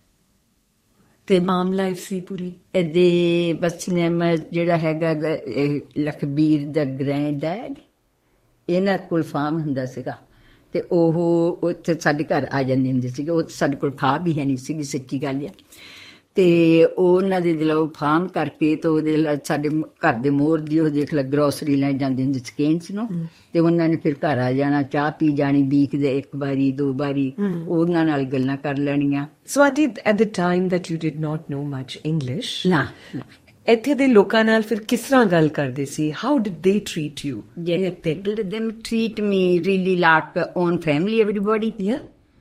ਤੇ ਆਮ ਲਾਈਫ ਸੀ ਪੂਰੀ ਇਹਦੇ ਬਸ ਸਿਨੇਮਾ ਜਿਹੜਾ ਹੈਗਾ ਲਖਬੀਰ ਦਾ ਗ੍ਰੈਂਡ ਡੈਡ, ਇਹਨਾਂ ਕੋਲ ਫਾਰਮ ਹੁੰਦਾ ਸੀਗਾ ਤੇ ਉਹ ਉੱਥੇ ਸਾਡੇ ਘਰ ਆ ਜਾਂਦੇ ਹੁੰਦੇ ਸੀਗੇ। ਉਹ ਸਾਡੇ ਕੋਲ ਖਾ ਵੀ ਹੈ ਨਹੀਂ ਸੀਗੀ, ਸੱਚੀ ਗੱਲ ਆ। ਤੇ ਉਹਨਾਂ ਦੇ ਦਿਲੋਂ ਫਾਰਮ ਕਰਕੇ ਤੇ ਉਹਦੇ ਸਾਡੇ ਘਰ ਦੇ ਮੋਹਰ ਦੀ ਉਹ ਦੇਖ ਲਾ ਗਰੋਸਰੀ ਲੈ ਜਾਂਦੇ ਹੁੰਦੇ ਸੀ ਕੇਨਸ ਨੂੰ, ਤੇ ਉਹਨਾਂ ਨੇ ਫਿਰ ਘਰ ਆ ਜਾਣਾ, ਚਾਹ ਪੀ ਜਾਣੀ ਵੀਕ ਦੇ ਇੱਕ ਵਾਰੀ ਦੋ ਵਾਰੀ, ਉਹਨਾਂ ਨਾਲ ਗੱਲਾਂ ਕਰ ਲੈਣੀਆਂ। So Auntie, at the time that you did not know much English, ਨਾ ਇੱਥੇ ਦੇ ਲੋਕਾਂ ਨਾਲ ਫਿਰ ਕਿਸ ਤਰ੍ਹਾਂ ਗੱਲ ਕਰਦੇ ਸੀ? How did they treat you? Yeah, them treat me really like own family, everybody. Yeah,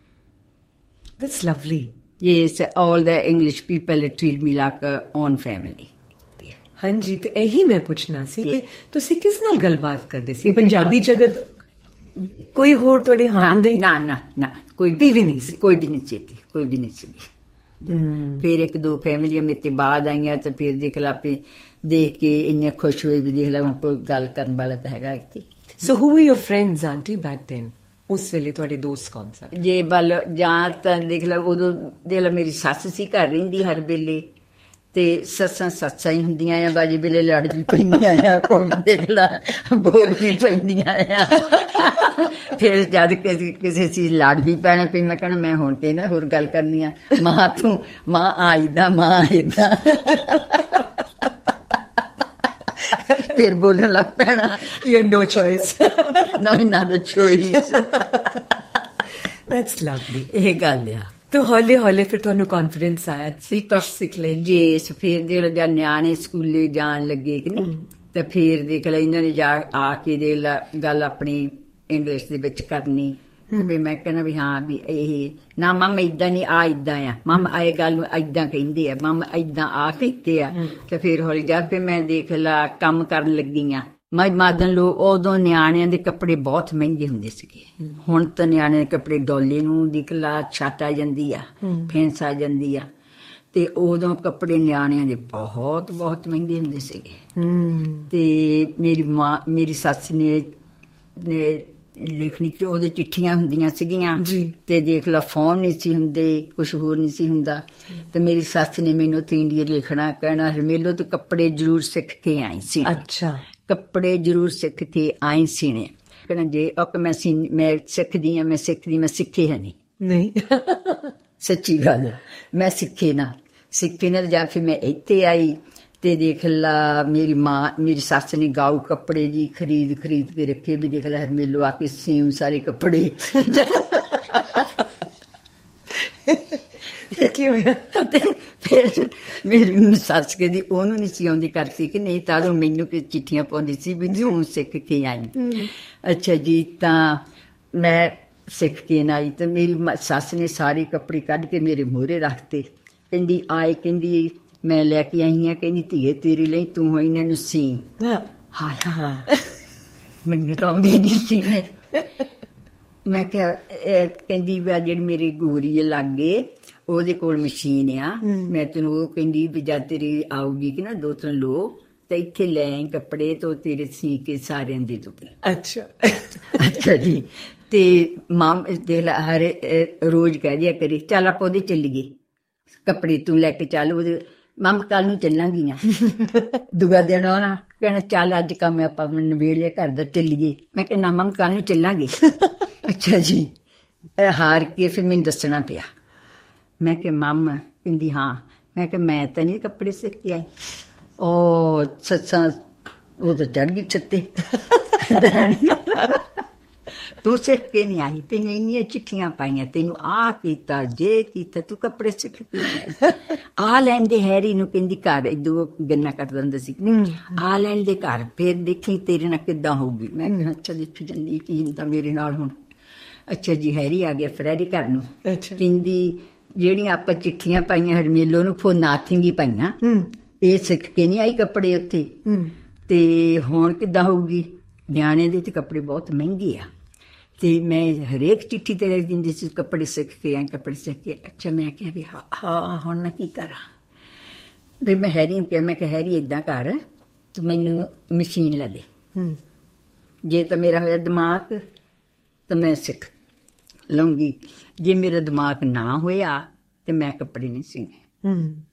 that's lovely. Yes, all the English people treat me like own family. ਹਾਂਜੀ, ਤੇ ਇਹੀ ਮੈਂ ਪੁੱਛਣਾ ਸੀ ਕਿ ਤੁਸੀਂ ਕਿਸ ਨਾਲ ਗੱਲਬਾਤ ਕਰਦੇ ਸੀ? ਪੰਜਾਬੀ ਚ ਅਗਰ ਕੋਈ ਹੋਰ ਤੁਹਾਡੇ ਹਾਂ ਦੇ? ਨਾ ਨਾ ਨਾ ਕੋਈ ਵੀ ਨਹੀਂ ਸੀ, ਕੋਈ ਵੀ ਨਹੀਂ ਸੀ, ਕੋਈ ਵੀ ਨਹੀਂ ਸੀ। ਫਿਰ ਇੱਕ ਦੋ ਫੈਮਲੀਆਂ ਮੇਰੇ ਬਾਅਦ ਆਈਆਂ ਤੇ ਫਿਰ ਦੇਖ ਲਾ ਆਪੇ ਦੇਖ ਕੇ ਇੰਨੇ ਖੁਸ਼ ਹੋਏ ਵੀ ਦੇਖ ਲਾ ਹੁਣ ਕੋਈ ਗੱਲ ਕਰਨ ਵਾਲਾ ਤਾਂ ਹੈਗਾ ਇੱਥੇ। So who were your friends auntie back then? ਉਸ ਵੇਲੇ ਤੁਹਾਡੇ ਦੋਸਤ ਕੌਣ ਸਨ? ਜੇ ਵੱਲ ਜਾਂ ਤਾਂ ਦੇਖ ਲਾ ਉਦੋਂ ਦੇਖ ਲਾ ਮੇਰੀ ਸੱਸ ਸੀ ਘਰ ਰਹਿੰਦੀ ਹਰ ਵੇਲੇ, ਤੇ ਸੱਸਾਂ ਸੱਸਾਂ ਹੀ ਹੁੰਦੀਆਂ ਆ, ਬਾਜੀ ਵੇਲੇ ਲੜ ਵੀ ਪੈਂਦੀਆਂ ਆ, ਕੋਈ ਦੇਖ ਲਾ ਬੋਲ ਵੀ ਪੈਂਦੀਆਂ ਆ। ਫਿਰ ਜਦ ਕਿਸੇ ਕਿਸੇ ਚੀਜ਼ ਲੜ ਵੀ ਪੈਣਾ ਪਈ, ਮੈਂ ਕਹਿਣਾ ਮੈਂ ਹੁਣ ਤੇ ਨਾ ਹੋਰ ਗੱਲ ਕਰਨੀ ਆ, ਮਾਂ ਤੂੰ ਮਾਂ ਆਈਦਾ ਮਾਂ ਏਦਾਂ, ਫਿਰ ਬੋਲਣ ਲੱਗ ਪੈਣਾ, You have no choice. no another choice. That's lovely. ਇਹ ਗੱਲ ਆ। तो हौले हौले फिर तुहानू कॉन्फिडेंस आया, ਸਿੱਖ ਸਿੱਖ ਲੈ ਜੇ ਫਿਰ ਦੇ ਜਦ ਨਿਆਣੇ ਸਕੂਲੇ ਜਾਣ ਲੱਗੇ ਕਿ ਨਹੀਂ, ਤੇ ਫਿਰ ਦੇਖ ਲੈ ਇਹਨਾਂ ਨੇ ਜਾ ਆ ਕੇ ਦੇ ਗੱਲ ਆਪਣੀ ਇੰਗਲਿਸ਼ ਦੇ ਵਿੱਚ ਕਰਨੀ, ਵੀ ਮੈਂ ਕਹਿਣਾ ਵੀ ਹਾਂ ਵੀ ਇਹ ਨਾ ਮੰਮਾ ਏਦਾਂ ਨਹੀਂ, ਆ ਏਦਾਂ ਆ, ਮੰਮਾ ਇਹ ਗੱਲ ਨੂੰ ਏਦਾਂ ਕਹਿੰਦੇ ਆ, ਮੰਮਾ ਏਦਾਂ ਆ ਕਹਿੰਦੇ ਆ। ਤੇ ਫਿਰ ਹੌਲੀ ਜਾ ਫਿਰ ਮੈਂ ਦੇਖ ਲਾ ਕੰਮ ਕਰਨ ਲੱਗੀ ਆ। ਮੈਂ ਮਾਦਨ ਲੋ ਉਦੋਂ ਨਿਆਣਿਆਂ ਦੇ ਕੱਪੜੇ ਬਹੁਤ ਮਹਿੰਗੇ ਹੁੰਦੇ ਸੀਗੇ, ਹੁਣ ਤਾਂ ਨਿਆਣਿਆਂ ਦੇ ਕੱਪੜੇ ਡੋਲੇ ਨੂੰ ਦੇਖ ਲਾ ਛੱਟ ਆ ਜਾਂਦੀ ਆ, ਫੈਂਸ ਆ ਜਾਂਦੀ ਆ, ਤੇ ਉਦੋਂ ਕੱਪੜੇ ਨਿਆਣਿਆਂ ਦੇ ਬਹੁਤ ਬਹੁਤ ਮਹਿੰਗੇ ਹੁੰਦੇ ਸੀਗੇ। ਤੇ ਮੇਰੀ ਮਾਂ ਮੇਰੀ ਸੱਸ ਨੇ ਨੇ ਲਿਖਣੀ ਚ ਉਹਦੇ ਚਿੱਠੀਆਂ ਹੁੰਦੀਆਂ ਸੀਗੀਆਂ, ਤੇ ਦੇਖ ਲਾ ਫੋਨ ਨਹੀਂ ਸੀ ਹੁੰਦੇ, ਕੁਛ ਹੋਰ ਨਹੀਂ ਸੀ ਹੁੰਦਾ, ਤੇ ਮੇਰੀ ਸੱਸ ਨੇ ਮੈਨੂੰ ਤੀਂਡੀ ਲਿਖਣਾ, ਕਹਿਣਾ ਹਰਮੇਲੋ ਤੂੰ ਕੱਪੜੇ ਜ਼ਰੂਰ ਸਿੱਖ ਕੇ ਆਈ ਸੀ। ਅੱਛਾ, ਕੱਪੜੇ ਜ਼ਰੂਰ ਸਿੱਖ ਕੇ ਆਈ ਸੀਣੇ। ਕਹਿਣਾ ਜੇ ਉਹ ਮੈਂ ਸੀ ਮੈਂ ਸਿੱਖਦੀ ਹਾਂ, ਮੈਂ ਸਿੱਖਦੀ ਮੈਂ ਸਿੱਖੇ ਹੈ ਨਹੀਂ ਨਹੀਂ ਸੱਚੀ ਗੱਲ, ਮੈਂ ਸਿੱਖੇ ਨਾ ਸਿੱਖੇ ਨਾ। ਜਾਂ ਫਿਰ ਮੈਂ ਇੱਥੇ ਆਈ ਤੇ ਦੇਖ ਲਾ ਮੇਰੀ ਮਾਂ ਮੇਰੀ ਸੱਸ ਨੇ ਗਾਊ ਕੱਪੜੇ ਜੀ ਖਰੀਦ ਖਰੀਦ ਕੇ ਰੱਖੇ, ਵੀ ਦੇਖ ਲਾ ਹਰਮੇਲੋ ਆ ਕੇ ਸਿਉਂ ਸਾਰੇ ਕੱਪੜੇ। ਕੀ ਹੋਇਆ? ਫਿਰ ਮੇਰੀ ਸੱਸ ਕਹਿੰਦੀ ਉਹਨੂੰ ਨਹੀਂ ਸੀ ਆਉਂਦੀ ਕਰਦੀ ਕਿ ਨਹੀਂ, ਤਾਂ ਮੈਨੂੰ ਕਿ ਚਿੱਠੀਆਂ ਪਾਉਂਦੀ ਸੀ ਵੀ ਹੁਣ ਸਿੱਖ ਕੇ ਆਈ। ਅੱਛਾ ਜੀ, ਤਾਂ ਮੈਂ ਸਿੱਖ ਕੇ ਨਾ ਆਈ ਤੇ ਮੇਰੀ ਸੱਸ ਨੇ ਸਾਰੇ ਕੱਪੜੇ ਕੱਢ ਕੇ ਮੇਰੇ ਮੂਹਰੇ ਰੱਖਤੇ, ਕਹਿੰਦੀ ਆਏ, ਕਹਿੰਦੀ ਮੈਂ ਲੈ ਕੇ ਆਈ ਹਾਂ, ਕਹਿੰਦੀ ਧੀਏ ਤੇਰੇ ਲਈ ਤੂੰ ਇਹਨਾਂ ਨੂੰ ਸੀ। ਹਾਂ ਹਾਂ ਮੈਨੂੰ ਤਾਂ ਆਉਂਦੀ ਨਹੀਂ ਸੀ। ਮੈਂ ਕਿਹਾ ਕਹਿੰਦੀ ਵੀ ਜਿਹੜੀ ਮੇਰੀ ਗੋਰੀ ਲੱਗੇ ਉਹਦੇ ਕੋਲ ਮਸ਼ੀਨ ਆ, ਮੈਂ ਤੈਨੂੰ ਉਹ ਕਹਿੰਦੀ ਵੀ ਜਦ ਤੇਰੀ ਆਊਗੀ ਕਿ ਨਾ ਦੋ ਤਿੰਨ ਲੋਕ ਤੇ ਇੱਥੇ ਲੈ ਆਈ ਕੱਪੜੇ ਤੋਂ ਤੇਰੇ ਸੀ ਕੇ ਸਾਰਿਆਂ ਦੇ ਦੂੰਗੀ। ਅੱਛਾ ਅੱਛਾ ਜੀ। ਤੇ ਮਾਂ ਦੇਖ ਲਾ ਹਰ ਰੋਜ਼ ਕਹਿ ਦਿਆ ਕਰੀ ਚੱਲ ਆਪਾਂ ਉਹਦੇ ਚੱਲੀਏ, ਕੱਪੜੇ ਤੂੰ ਲੈ ਕੇ ਚੱਲ, ਉਹਦੇ ਮੰਮ ਕੱਲ ਨੂੰ ਚੱਲਾਂਗੀਆਂ। ਦੂਆ ਦਿਨ ਆਉਣਾ ਕਹਿਣਾ ਚੱਲ ਅੱਜ ਕੰਮ ਆਪਾਂ ਨਵੇੜ ਲਿਆ ਘਰ ਦਾ, ਚੱਲੀਏ। ਮੈਂ ਕਿਹਾ ਨਾ ਮੰਮ ਕੱਲ ਨੂੰ ਚੱਲਾਂਗੇ। ਅੱਛਾ ਜੀ। ਹਾਰ ਕੇ ਫਿਰ ਮੈਨੂੰ ਦੱਸਣਾ ਪਿਆ। ਮੈਂ ਕਿਹਾ ਮੰਮ, ਕਹਿੰਦੀ ਹਾਂ। ਮੈਂ ਕਿਹਾ ਮੈਂ ਤਾਂ ਨਹੀਂ ਕੱਪੜੇ ਸਿੱਖ ਕੇ ਆਈ। ਉਹ ਸੱਸਾਂ ਉਹ ਤਾਂ ਚੜ੍ਹ ਗਈ ਛੱਤੇ, ਤੂੰ ਸਿੱਖ ਕੇ ਨਹੀਂ ਆਈ, ਤੈਨੂੰ ਇੰਨੀਆਂ ਚਿੱਠੀਆਂ ਪਾਈਆਂ, ਤੈਨੂੰ ਆਹ ਕੀਤਾ ਜੇ ਕੀਤਾ, ਤੂੰ ਕੱਪੜੇ ਸਿੱਖ ਕੇ ਆਈ। ਆ ਲੈਂਦੇ ਹੈਰੀ ਨੂੰ, ਕਹਿੰਦੀ ਘਰ ਇਦੋਂ ਗੰਨਾ ਕੱਟ ਦਿੰਦਾ ਸੀ, ਆ ਲੈਂਦੇ ਘਰ, ਫਿਰ ਦੇਖੀ ਤੇਰੇ ਨਾਲ ਕਿੱਦਾਂ ਹੋਊਗੀ। ਮੈਂ ਕਿਹਾ ਅੱਛਾ ਦੇਖੀ ਜਾਂਦੀ ਕੀ ਹੁੰਦਾ ਮੇਰੇ ਨਾਲ ਹੁਣ। ਅੱਛਾ ਜੀ, ਹੈਰੀ ਆ ਗਿਆ ਫਰੈਡੀ ਘਰ ਨੂੰ। ਕਹਿੰਦੀ ਜਿਹੜੀਆਂ ਆਪਾਂ ਚਿੱਠੀਆਂ ਪਾਈਆਂ ਹਰਮੇਲੋ ਨੂੰ ਫੋਨਾਥਿੰਗ ਪਾਈਆਂ, ਇਹ ਸਿੱਖ ਕੇ ਨਹੀਂ ਆਈ ਕੱਪੜੇ ਉੱਥੇ, ਤੇ ਹੁਣ ਕਿੱਦਾਂ ਹੋਊਗੀ। ਨਿਆਣੇ ਦੇ ਤੇ ਕੱਪੜੇ ਬਹੁਤ ਮਹਿੰਗੇ ਆ, ਤੇ ਮੈਂ ਹਰੇਕ ਚਿੱਠੀ ਤੇ ਲਿਖ ਦਿੰਦੀ ਸੀ ਕੱਪੜੇ ਸਿੱਖ ਕੇ ਆਏ, ਕੱਪੜੇ ਸਿੱਖ ਕੇ। ਅੱਛਾ, ਮੈਂ ਕਿਹਾ ਵੀ ਹਾਂ ਹਾਂ ਹੁਣ ਮੈਂ ਕੀ ਕਰਾਂ। ਵੀ ਮੈਂ ਹੈਰੀ ਨੂੰ ਕਿਹਾ, ਮੈਂ ਕਿਹਾ ਹੈਰੀ ਏਦਾਂ ਕਰ, ਤੂੰ ਮੈਨੂੰ ਮਸ਼ੀਨ ਲੈ ਦੇ, ਜੇ ਤਾਂ ਮੇਰਾ ਹੋਇਆ ਦਿਮਾਗ ਤਾਂ ਮੈਂ ਸਿੱਖ ਲਊਂਗੀ, ਜੇ ਮੇਰਾ ਦਿਮਾਗ ਨਾ ਹੋਇਆ ਤੇ ਮੈਂ ਕੱਪੜੇ ਨਹੀਂ ਸੀਨੇ।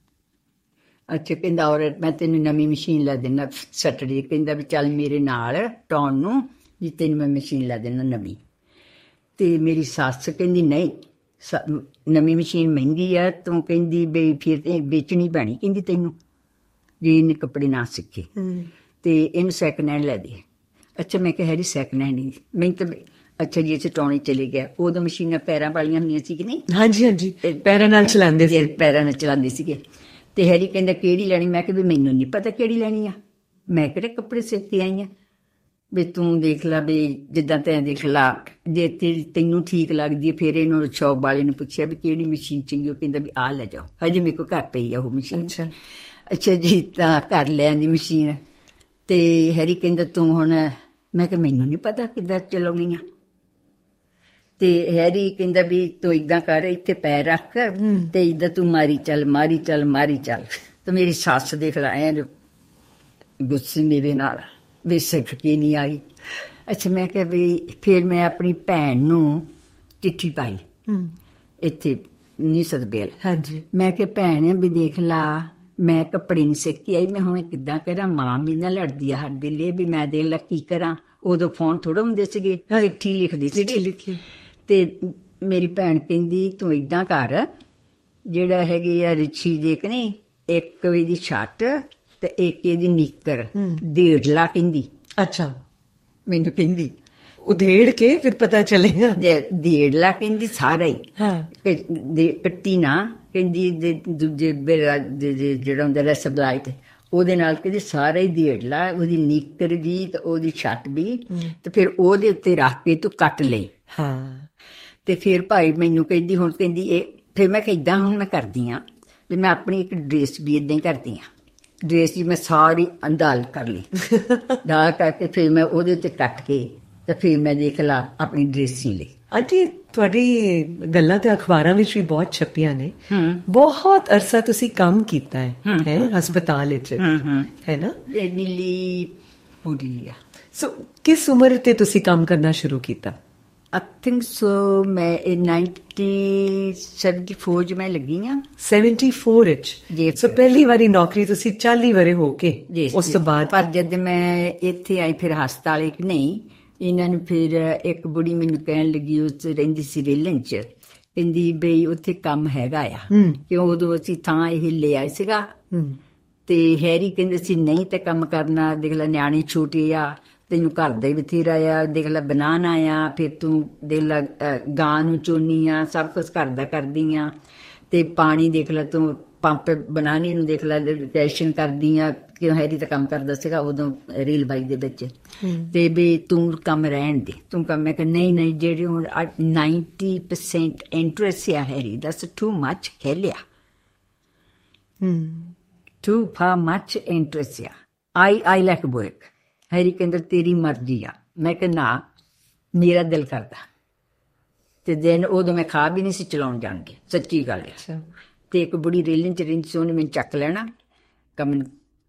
ਅੱਛਾ, ਕਹਿੰਦਾ ਔਰ ਮੈਂ ਤੈਨੂੰ ਨਵੀਂ ਮਸ਼ੀਨ ਲੈ ਦੇਣਾ ਸੈਟਰਡੇ। ਕਹਿੰਦਾ ਵੀ ਚੱਲ ਮੇਰੇ ਨਾਲ ਟਾਉਣ ਨੂੰ, ਜੀ ਤੈਨੂੰ ਮੈਂ ਮਸ਼ੀਨ ਲੈ ਦੇਣਾ ਨਵੀਂ। ਤੇ ਮੇਰੀ ਸੱਸ ਕਹਿੰਦੀ ਨਹੀਂ, ਨਵੀਂ ਮਸ਼ੀਨ ਮਹਿੰਗੀ ਆ, ਤੂੰ ਕਹਿੰਦੀ ਵੀ ਫਿਰ ਵੇਚਣੀ ਪੈਣੀ, ਕਹਿੰਦੀ ਤੈਨੂੰ ਜੇ ਇਹਨੇ ਕੱਪੜੇ ਨਾ ਸਿੱਖੇ ਤੇ ਇਹਨੂੰ ਸੈਕਿੰਡ ਹੈਂਡ ਲੈ ਦੇ। ਅੱਛਾ, ਮੈਂ ਕਿਹਾ ਹੈਰੀ ਸੈਕਿੰਡ ਹੈਂਡ ਨਹੀਂ, ਮੈਨੂੰ ਤਾਂ ਅੱਛਾ ਜੀ ਅਸੀਂ ਟਾਉਣੇ ਚਲੇ ਗਿਆ। ਉਦੋਂ ਮਸ਼ੀਨਾਂ ਪੈਰਾਂ ਵਾਲੀਆਂ ਹੁੰਦੀਆਂ ਸੀ ਕਿ ਨਹੀਂ? ਹਾਂਜੀ ਹਾਂਜੀ, ਪੈਰਾਂ ਨਾਲ ਚਲਾਉਂਦੇ ਸੀ, ਪੈਰਾਂ ਨਾਲ ਚਲਾਉਂਦੇ ਸੀਗੇ। ਤੇ ਹੈਰੀ ਕਹਿੰਦਾ ਕਿਹੜੀ ਲੈਣੀ? ਮੈਂ ਕਿਹਾ ਵੀ ਮੈਨੂੰ ਨਹੀਂ ਪਤਾ ਕਿਹੜੀ ਲੈਣੀ ਆ, ਮੈਂ ਕਿਹੜੇ ਕੱਪੜੇ ਸਿੱਖ ਕੇ ਆਈ ਆ, ਵੀ ਤੂੰ ਦੇਖ ਲਾ ਵੀ ਜਿੱਦਾਂ ਤੈਂ ਦੇਖ ਲਾ, ਜੇ ਤੈਨੂੰ ਠੀਕ ਲੱਗਦੀ ਹੈ। ਫਿਰ ਇਹਨੂੰ ਸ਼ੌਪ ਵਾਲੇ ਨੂੰ ਪੁੱਛਿਆ ਵੀ ਕਿਹੜੀ ਮਸ਼ੀਨ ਚੰਗੀ, ਉਹ ਕਹਿੰਦਾ ਵੀ ਆਹ ਲੈ ਜਾਓ, ਹਜੇ ਮੇਰੇ ਕੋਲ ਘਰ ਪਈ ਆ ਉਹ ਮਸ਼ੀਨ। ਅੱਛਾ ਜੀ, ਤਾਂ ਘਰ ਲੈ ਆਂਦੀ ਮਸ਼ੀਨ। ਤੇ ਹੈਰੀ ਕਹਿੰਦਾ ਤੂੰ ਹੁਣ, ਮੈਂ ਕਿਹਾ ਮੈਨੂੰ ਨਹੀਂ ਪਤਾ ਕਿੱਦਾਂ ਚਲਾਉਣੀ ਆ। ਤੇ ਹੈਰੀ ਕਹਿੰਦਾ ਵੀ ਤੂੰ ਏਦਾਂ ਕਰ, ਇੱਥੇ ਪੈਰ ਰੱਖ ਤੇ ਏਦਾਂ ਤੂੰ ਮਾਰੀ ਚੱਲ ਮਾਰੀ ਚੱਲ ਮਾਰੀ ਚੱਲ। ਤੇ ਮੇਰੀ ਸੱਸ ਦੇਖ ਲਾ ਐ ਗੁੱਸੇ ਮੇਰੇ ਨਾਲ ਵੀ ਸਿੱਖ ਕੇ ਨਹੀਂ ਆਈ। ਅੱਛਾ, ਮੈਂ ਕਿਹਾ ਵੀ ਫਿਰ ਮੈਂ ਆਪਣੀ ਭੈਣ ਨੂੰ ਚਿੱਠੀ ਪਾਈ ਇੱਥੇ ਨੀ ਸਦਬੇਲ। ਹਾਂਜੀ, ਮੈਂ ਕਿਹਾ ਭੈਣ ਵੀ ਦੇਖ ਲਾ ਮੈਂ ਕੱਪੜੇ ਨਹੀਂ ਸਿੱਖ ਕੇ ਆਈ, ਮੈਂ ਹੁਣ ਕਿੱਦਾਂ ਕਰਾਂ, ਮਾਂ ਮੇਰੇ ਨਾਲ ਲੜਦੀ ਆ ਹਰ ਵੇਲੇ ਵੀ ਮੈਂ ਦੇਖ ਲਾ ਕੀ ਕਰਾਂ। ਉਦੋਂ ਫੋਨ ਥੋੜ੍ਹਾ ਹੁੰਦੇ ਸੀਗੇ, ਚਿੱਠੀ ਲਿਖਦੀ ਸੀ ਲਿਖੀ। ਤੇ ਮੇਰੀ ਭੈਣ ਕਹਿੰਦੀ ਤੂੰ ਏਦਾਂ ਕਰ, ਜਿਹੜਾ ਹੈਗੀ ਆ ਰਿਛੀ ਦੇ ਕਿ ਨਹੀਂ, ਇੱਕ ਇਹਦੀ ਛੱਟ ਤੇ ਇੱਕ ਇਹਦੀ ਨੀਕਰ ਡੇਢ ਲਾ ਕਹਿੰਦੀ। ਅੱਛਾ, ਮੈਨੂੰ ਕਹਿੰਦੀ ਉਧੇੜ ਕੇ ਫਿਰ ਪਤਾ ਚੱਲੇਗਾ। ਡੇਢ ਲਾ ਕਹਿੰਦੀ ਸਾਰਾ ਹੀ, ਹਾਂ ਕੱਟੀ ਨਾ ਕਹਿੰਦੀ ਦੂਜੇ ਬੇਲਾ ਜਿਹੜਾ ਹੁੰਦਾ ਰਸਬਲਾਈ ਤੇ ਉਹਦੇ ਨਾਲ ਕਹਿੰਦੀ ਸਾਰਾ ਹੀ ਡੇਢ ਲਾ, ਉਹਦੀ ਨੀਕਰ ਵੀ ਤੇ ਉਹਦੀ ਛੱਟ ਵੀ, ਤੇ ਫਿਰ ਉਹਦੇ ਉੱਤੇ ਰੱਖ ਕੇ ਤੂੰ ਕੱਟ ਲਈ। ਹਾਂ ਤੇ ਫਿਰ ਭਾਈ ਮੈਨੂੰ ਕਹਿੰਦੀ ਹੁਣ ਕਹਿੰਦੀ ਇਹ, ਫਿਰ ਮੈਂ ਕਿਹਾ ਏਦਾਂ ਹੁਣ ਮੈਂ ਕਰਦੀ ਹਾਂ ਵੀ ਮੈਂ ਆਪਣੀ ਇੱਕ ਡਰੈਸ ਵੀ ਏਦਾਂ ਹੀ ਕਰਦੀ ਹਾਂ। ਡਰੈਸ ਦੀ ਮੈਂ ਸਾਰੀ ਦਾਲ ਕਰ ਲਈ, ਦਾਲ ਕਰਕੇ ਫਿਰ ਮੈਂ ਉਹਦੇ ਉੱਤੇ ਕੱਟ ਕੇ ਤੇ ਫਿਰ ਮੈਂ ਦੇਖ ਲਾ ਆਪਣੀ ਡਰੈਸ ਸੀ ਲਈ। ਆਂਟੀ ਤੁਹਾਡੀ ਗੱਲਾਂ ਤੇ ਅਖਬਾਰਾਂ ਵਿੱਚ ਵੀ ਬਹੁਤ ਛਪੀਆਂ ਨੇ, ਬਹੁਤ ਅਰਸਾ ਤੁਸੀਂ ਕੰਮ ਕੀਤਾ ਹੈ ਹੈ ਹਸਪਤਾਲ ਵਿੱਚ, ਹੈ ਨਾ? ਨੀਲੀ ਪੂਰੀ ਆ। ਸੋ ਕਿਸ ਉਮਰ ਤੇ ਤੁਸੀਂ ਕੰਮ ਕਰਨਾ ਸ਼ੁਰੂ ਕੀਤਾ? I think so, ਮੈਂ nineteen seventy-four ਚ ਮੈਂ ਲੱਗੀ ਹਾਂ। seventy-four ਵਿੱਚ? ਸੋ ਪਹਿਲੀ ਵਾਰੀ ਨੌਕਰੀ ਤੁਸੀਂ ਚਾਲੀ ਵਰੇ ਹੋ ਕੇ, ਉਸ ਤੋਂ ਬਾਅਦ? ਪਰ ਜਦ ਮੈਂ ਇੱਥੇ ਆਈ ਫਿਰ ਹਸਪਤਾਲ ਇੱਕ ਨਹੀਂ, ਇਹਨਾਂ ਨੂੰ ਫਿਰ ਇੱਕ ਬੁੜੀ ਮੈਨੂੰ ਕਹਿਣ ਲੱਗੀ, ਉਸ ਰਹਿੰਦੀ ਸੀ ਰੇਲਨ ਚ, ਕਹਿੰਦੀ ਬਈ ਉੱਥੇ ਕੰਮ ਹੈਗਾ ਆ, ਕਿਉਂ ਉਦੋਂ ਅਸੀਂ ਥਾਂ ਇਹ ਲੈ ਆਏ ਸੀਗਾ। ਤੇ ਹੈਰੀ ਕਹਿੰਦੇ ਸੀ ਨਹੀਂ ਤੇ ਕੰਮ ਕਰਨਾ, ਦੇਖ ਲੈ ਨਿਆਣੇ ਛੋਟੇ ਆ, ਤੈਨੂੰ ਘਰ ਦਾ ਹੀ ਬਥੇਰਾ ਆ, ਦੇਖ ਲੈ ਬਨਾਨਾ ਆ, ਫਿਰ ਤੂੰ ਦੇਖ ਲੈ ਗਾਂ ਨੂੰ ਚੋਨੀ ਆ, ਸਭ ਕੁਛ ਘਰ ਦਾ ਕਰਦੀ ਆ, ਤੇ ਪਾਣੀ ਦੇਖ ਲੈ ਤੂੰ ਪੰਪ ਬਨਾਨੀ ਨੂੰ ਦੇਖ ਲੈ ਰੈਸ਼ਨ ਕਰਦੀ ਆ, ਕਿਉਂ ਹੈਰੀ ਤਾਂ ਕੰਮ ਕਰਦਾ ਸੀਗਾ ਉਦੋਂ ਰੇਲ ਬਾਈ ਦੇ ਵਿੱਚ। ਤੇ ਵੀ ਤੂੰ ਕੰਮ ਰਹਿਣ ਦੇ, ਤੂੰ ਕੰਮ। ਮੈਂ ਕਿਹਾ ਨਹੀਂ ਨਹੀਂ, ਜਿਹੜੀ ਹੁਣ ਨਾਈਨਟੀ ਪਰਸੈਂਟ ਇੰਟਰਸਟ ਆ ਹੈਰੀ, ਦੈਟਸ ਟੂ ਮੱਚ ਖੇਲਿਆ, ਟੂ ਫਾਰ ਮੱਚ ਇੰਟਰਸਟ ਆ, I I like work. Harry ਕਹਿੰਦਾ ਤੇਰੀ ਮਰਜ਼ੀ ਆ। ਮੈਂ ਕਿਹਾ ਨਾ, ਮੇਰਾ ਦਿਲ ਕਰਦਾ। ਤੇ ਦਿਨ ਉਦੋਂ ਮੈਂ ਖਾ ਵੀ ਨਹੀਂ ਸੀ ਚਲਾਉਣ ਜਾਣਗੇ, ਸੱਚੀ ਗੱਲ ਹੈ। ਤੇ ਇੱਕ ਬੁੜੀ ਰੇਲਨ ਚ ਰਹਿੰਦੀ ਸੀ, ਉਹਨੇ ਮੈਨੂੰ ਚੱਕ ਲੈਣਾ, ਕਮਨ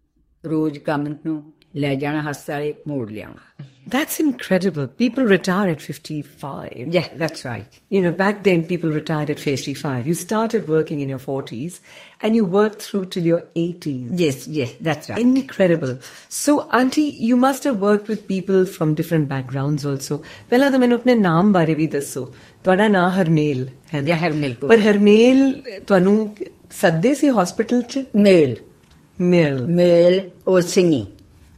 ਰੋਜ਼ ਕਮਨ ਨੂੰ ਲੈ ਜਾਣਾ ਹਸਪਤਾਲੇ, ਮੋੜ ਲਿਆਉਣਾ। That's incredible. People retire at fifty-five. Yeah, that's right. You know, back then people retired at fifty-five. You started working in your forties and you worked through till your eighties. Yes, yes, that's right. Incredible. So, Auntie, you must have worked with people from different backgrounds also. ਪਹਿਲਾਂ ਤਾਂ ਮੈਨੂੰ ਆਪਣੇ ਨਾਮ ਬਾਰੇ ਵੀ ਦੱਸੋ। ਤੁਹਾਡਾ ਨਾਮ ਹਰਮੇਲ ਹੈ? Yeah, ਹਰਮੇਲ। ਪਰ ਹਰਮੇਲ ਤੁਹਾਨੂੰ ਸੱਦੇ ਸੀ ਹਸਪੀਟਲ ਚ? ਮੇਲ ਮੇਲ ਮੇਲ ਔਰ ਸਿੰਗੀ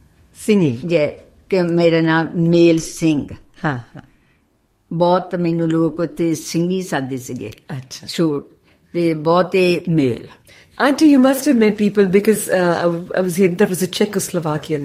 ਸਿੰਗੀ ਜੇ ਕਿ ਮੇਰਾ ਨਾਮ ਮੇਲ ਸਿੰਘ। ਹਾਂ ਹਾਂ, ਬਹੁਤ ਮੈਨੂੰ ਲੋਕ ਉੱਥੇ ਸਿੰਘੀ ਸਾਦੇ ਸੀਗੇ। ਅੱਛਾ, ਸ਼ੋਰ ਤੇ ਬਹੁਤੇ ਮੇਲ। Auntie, you must have met people because uh, I, I was hearing that was a Czechoslovakian,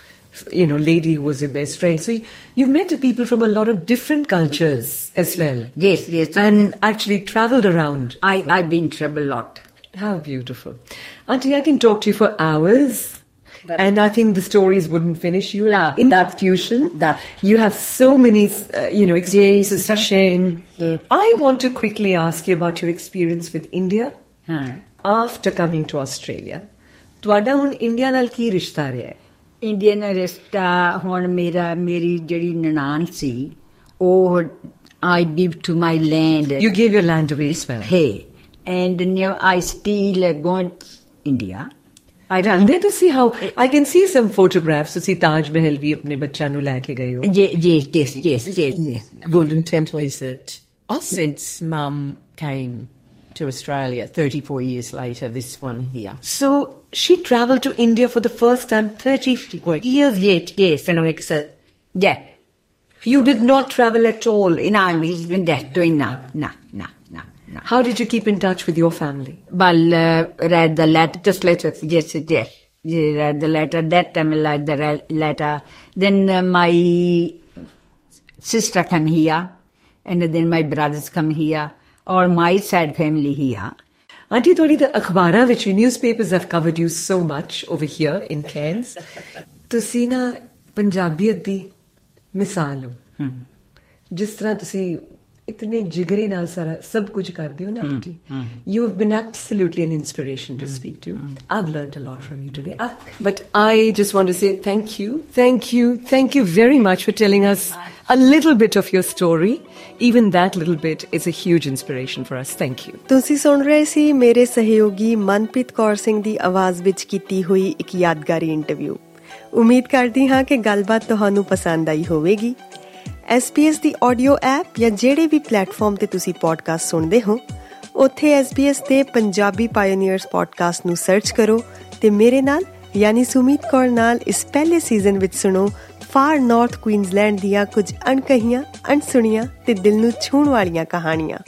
you know, lady who was your best friend. So you, you've met people from a lot of different cultures as well. Yes, yes. And actually travelled around. I, I've been traveled a lot. How beautiful. Auntie, I can talk to you for hours. But and I think the stories wouldn't finish. You no, in that fusion, that you have so many, uh, you know, experiences to share. Yeah. I want to quickly ask you about your experience with India huh. after coming to Australia. ਤੁਹਾਡਾ ਹੁਣ India ਨਾਲ ਕੀ ਰਿਸ਼ਤਾ ਰਿਹਾ ਹੈ? India ਨਾਲ ਰਿਸ਼ਤਾ ਹੁਣ ਮੇਰਾ, ਮੇਰੀ ਜਿਹੜੀ ਨਨਾਣ ਸੀ ਉਹ, I give to my land. You gave your land away as well. Hey, and now I still going to India. I ran there to see how. I can see some photographs. To see Taj Mahal भी अपने बच्चा नु लाके गए हो. Yes, yes, yes, yes, yes. Golden Temple is that since Mum came to Australia thirty-four years later, this one here. So she travelled to India for the first time thirty years. Yes, yes. And like so, yeah. You did not travel at all. No, he's been there doing now, no, no. No. How did you keep in touch with your family? Well, uh, read the letter, just letter, yes, yes. You read the letter, that time I read the letter. Then uh, my sister come here, and then my brothers come here, or my side family here. Auntie, thodi the akhbara which newspapers have covered you so much over here in Cairns. Tusi na Punjabiyat di misal ho. Jis tarah tusi इतने जिगरे नाल सारा सब कुछ कर दियो ना auntie. You have been absolutely an inspiration to speak to. I've learned a lot from you today. Uh, but I just want to say thank you, thank you, thank you very much for telling us a little bit of your story. Even that little bit is a huge inspiration for us. Thank you. ਤੁਸੀਂ ਸੁਣ ਰਹੇ ਸੀ ਮੇਰੇ ਸਹਿਯੋਗੀ ਮਨਪ੍ਰੀਤ ਕੌਰ ਸਿੰਘ ਦੀ ਆਵਾਜ਼ ਵਿੱਚ ਕੀਤੀ ਹੋਈ ਇੱਕ ਯਾਦਗਾਰੀ ਇੰਟਰਵਿਊ. ਉਮੀਦ ਕਰਦੀ ਹਾਂ ਕਿ ਗੱਲਬਾਤ ਤੁਹਾਨੂੰ ਪਸੰਦ ਆਈ ਹੋਵੇਗੀ. ਐਸ ਬੀ ਐਸ ਦੀ ਆਡੀਓ ਐਪ ਜਾਂ ਜਿਹੜੇ ਵੀ ਪਲੇਟਫਾਰਮ ਤੇ ਤੁਸੀਂ ਪੋਡਕਾਸਟ ਸੁਣਦੇ ਹੋ, ਉੱਥੇ ਐਸ ਬੀ ਐਸ ਦੇ ਪੰਜਾਬੀ ਪਾਇਓਨੀਅਰਸ ਪੋਡਕਾਸਟ ਨੂੰ ਸਰਚ ਕਰੋ ਤੇ ਮੇਰੇ ਨਾਲ ਯਾਨੀ ਸੁਮੀਤ ਕੌਰ ਨਾਲ ਇਸ ਪਹਿਲੇ ਸੀਜ਼ਨ ਵਿੱਚ ਸੁਣੋ ਫਾਰ ਨਾਰਥ ਕੁਈਨਜ਼ਲੈਂਡ ਦੀਆਂ ਕੁਝ ਅਣਕਹੀਆਂ, ਅਣਸੁਣੀਆਂ ਤੇ ਦਿਲ ਨੂੰ ਛੂਹਣ ਵਾਲੀਆਂ ਕਹਾਣੀਆਂ.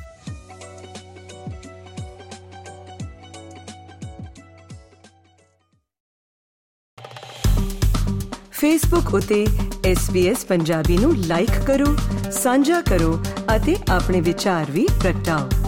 ਫੇਸਬੁੱਕ ਉਤੇ ਐਸ ਬੀ ਐਸ ਪੰਜਾਬੀ ਨੂੰ ਲਾਈਕ ਕਰੋ, ਸਾਂਝਾ ਕਰੋ ਅਤੇ ਆਪਣੇ ਵਿਚਾਰ ਵੀ ਪ੍ਰਗਟਾਓ.